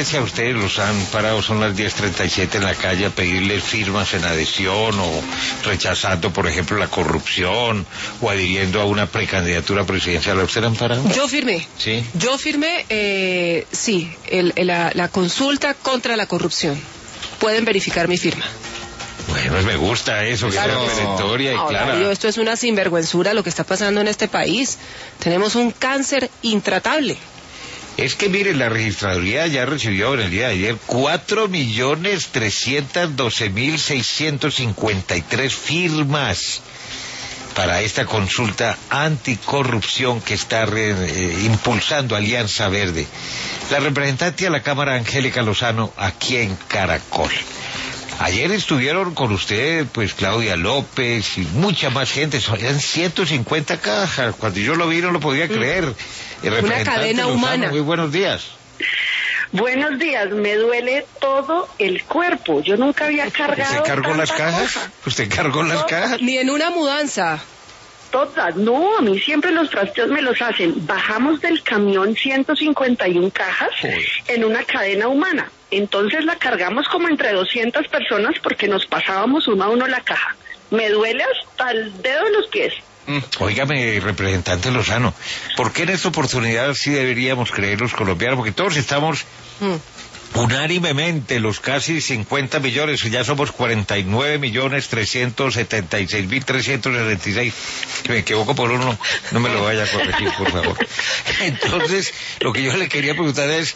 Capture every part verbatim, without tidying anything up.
sé si a ustedes los han parado, son las diez treinta y siete en la calle a pedirles firmas en adhesión o rechazando, por ejemplo, la corrupción o adhiriendo a una precandidatura presidencial. ¿A ustedes han parado? Yo firmé. ¿Sí? Yo firmé, eh, sí, el, el, la, la consulta contra la corrupción. Pueden verificar mi firma. Bueno, me gusta eso, que Claro. sea perentoria y No, clara. Darío, esto es una sinvergüenzura lo que está pasando en este país. Tenemos un cáncer intratable. Es que mire, la registraduría ya recibió en el día de ayer cuatro millones trescientos doce mil seiscientos cincuenta y tres firmas para esta consulta anticorrupción que está re, eh, impulsando Alianza Verde. La representante a la Cámara, Angélica Lozano, aquí en Caracol. Ayer estuvieron con usted, pues, Claudia López y mucha más gente. Eran ciento cincuenta cajas. Cuando yo lo vi no lo podía creer. El Una cadena Lozano, humana. muy buenos días. Buenos días, me duele todo el cuerpo. Yo nunca había cargado. ¿Usted cargó las tanta cajas? cosa. ¿Usted cargó las cajas? Ni en una mudanza. Todas, no, a mí siempre los trasteos me los hacen. Bajamos del camión ciento cincuenta y una cajas Uy. en una cadena humana. Entonces la cargamos como entre doscientas personas porque nos pasábamos uno a uno la caja. Me duele hasta el dedo de los pies. Mm, Óigame, representante Lozano, ¿por qué en esta oportunidad sí deberíamos creer los colombianos? Porque todos estamos Mm. unánimemente, los casi cincuenta millones, ya somos cuarenta y nueve millones trescientos setenta y seis mil trescientos sesenta y seis. Si me equivoco por uno, no me lo vaya a corregir, por favor. Entonces, lo que yo le quería preguntar es,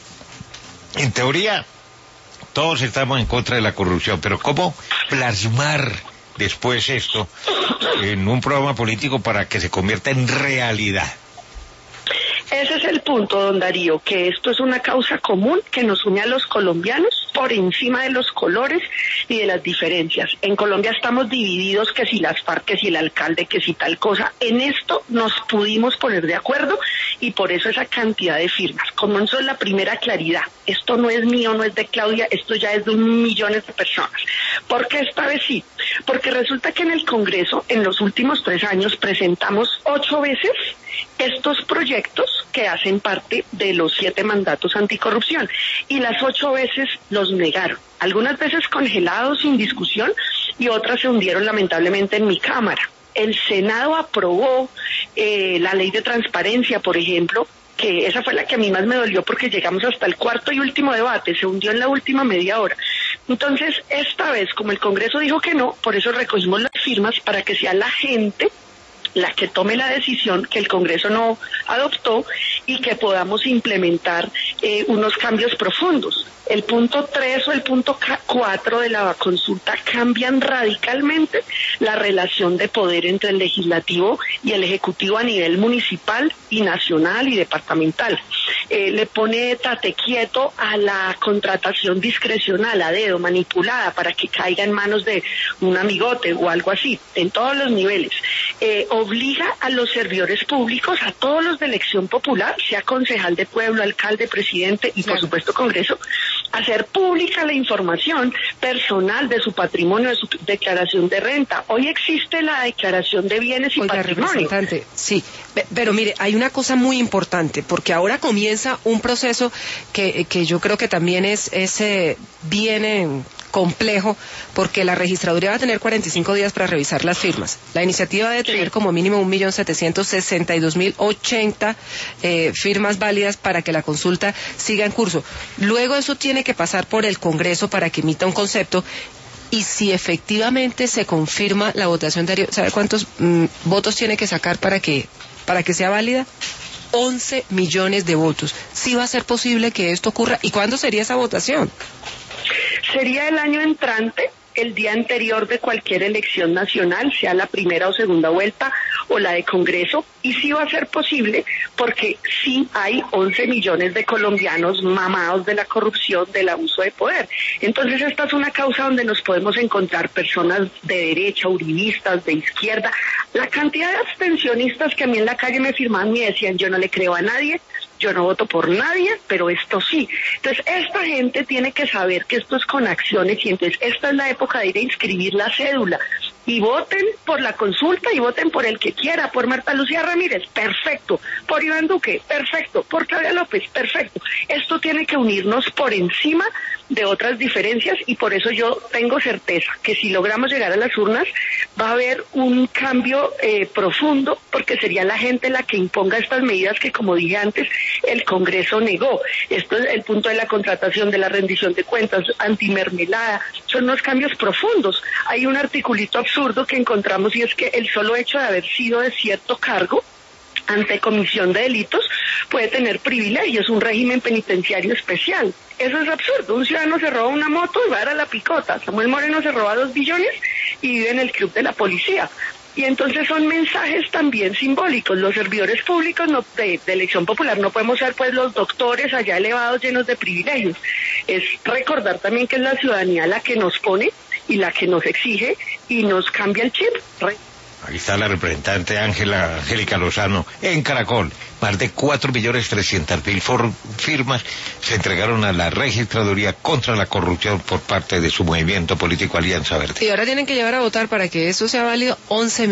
en teoría, todos estamos en contra de la corrupción, pero ¿cómo plasmar después esto en un programa político para que se convierta en realidad? Ese es el punto, don Darío, que esto es una causa común que nos une a los colombianos por encima de los colores y de las diferencias. En Colombia estamos divididos, que si las FARC, que si el alcalde, que si tal cosa. En esto nos pudimos poner de acuerdo y por eso esa cantidad de firmas. Como eso es la primera claridad, esto no es mío, no es de Claudia, esto ya es de un millones de personas. ¿Por qué esta vez sí? Porque resulta que en el Congreso, en los últimos tres años, presentamos ocho veces estos proyectos que hacen parte de los siete mandatos anticorrupción y las ocho veces los negaron, algunas veces congelados sin discusión y otras se hundieron lamentablemente en mi Cámara. El Senado aprobó eh, la ley de transparencia, por ejemplo, que esa fue la que a mí más me dolió porque llegamos hasta el cuarto y último debate, se hundió en la última media hora. Entonces, esta vez, como el Congreso dijo que no, por eso recogimos las firmas para que sea la gente la que tome la decisión que el Congreso no adoptó y que podamos implementar eh, unos cambios profundos. El punto tres o el punto cuatro de la consulta cambian radicalmente la relación de poder entre el legislativo y el ejecutivo a nivel municipal y nacional y departamental. Eh, le pone tate quieto a la contratación discrecional, a dedo, manipulada, para que caiga en manos de un amigote o algo así, en todos los niveles. Eh, obliga a los servidores públicos, a todos los de elección popular, sea concejal de pueblo, alcalde, presidente y por Claro. supuesto Congreso, a hacer pública la información personal de su patrimonio, de su declaración de renta. Hoy existe la declaración de bienes y Oiga, patrimonio. representante, sí, pe- pero mire, hay una cosa muy importante, porque ahora comienza un proceso que, que yo creo que también es, es eh, bien eh, complejo, porque la registraduría va a tener cuarenta y cinco días para revisar las firmas. La iniciativa debe tener Sí. como mínimo un millón setecientos sesenta y dos mil ochenta eh, firmas válidas para que la consulta siga en curso. Luego eso tiene que pasar por el Congreso para que emita un concepto. Y si efectivamente se confirma la votación, Darío, ¿sabe cuántos mm, votos tiene que sacar para que para que sea válida? once millones de votos. ¿Sí va a ser posible que esto ocurra? ¿Y cuándo sería esa votación? Sería el año entrante, el día anterior de cualquier elección nacional, sea la primera o segunda vuelta o la de Congreso, y sí va a ser posible porque sí hay once millones de colombianos mamados de la corrupción, del abuso de poder. Entonces esta es una causa donde nos podemos encontrar personas de derecha, uribistas, de izquierda, la cantidad de abstencionistas que a mí en la calle me firmaban y decían yo no le creo a nadie, yo no voto por nadie, pero esto sí. Entonces, esta gente tiene que saber que esto es con acciones y entonces esta es la época de ir a inscribir la cédula. y voten por la consulta y voten por el que quiera, por Marta Lucía Ramírez, perfecto, por Iván Duque, perfecto, por Claudia López, perfecto. Esto tiene que unirnos por encima de otras diferencias y por eso yo tengo certeza que si logramos llegar a las urnas va a haber un cambio eh, profundo, porque sería la gente la que imponga estas medidas que, como dije antes, el Congreso negó. Esto es el punto de la contratación, de la rendición de cuentas, antimermelada, son unos cambios profundos. Hay un articulito absurdo que encontramos y es que el solo hecho de haber sido de cierto cargo ante comisión de delitos puede tener privilegios, un régimen penitenciario especial. Eso es absurdo. Un ciudadano se roba una moto y va a dar a la picota. Samuel Moreno se roba dos billones y vive en el club de la policía. Y entonces son mensajes también simbólicos. Los servidores públicos no, de, de elección popular no podemos ser pues los doctores allá elevados llenos de privilegios. Es recordar también que es la ciudadanía la que nos pone y la que nos exige y nos cambia el chip. Ahí está la representante Ángela Angélica Lozano en Caracol. Más de cuatro millones trescientas mil firmas se entregaron a la registraduría contra la corrupción por parte de su movimiento político Alianza Verde. Y ahora tienen que llevar a votar para que eso sea válido once